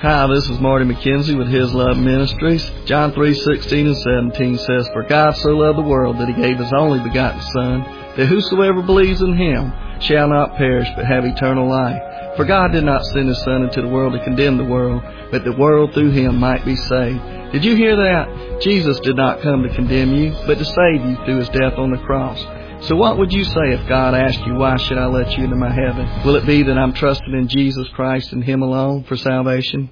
Hi, this is Marty McKenzie with His Love Ministries. John 3:16 and 17 says, "For God so loved the world that He gave His only begotten Son, that whosoever believes in Him shall not perish but have eternal life. For God did not send His Son into the world to condemn the world, but the world through Him might be saved." Did you hear that? Jesus did not come to condemn you, but to save you through His death on the cross. So what would you say if God asked you, "Why should I let you into my heaven?" Will it be that I'm trusting in Jesus Christ and Him alone for salvation?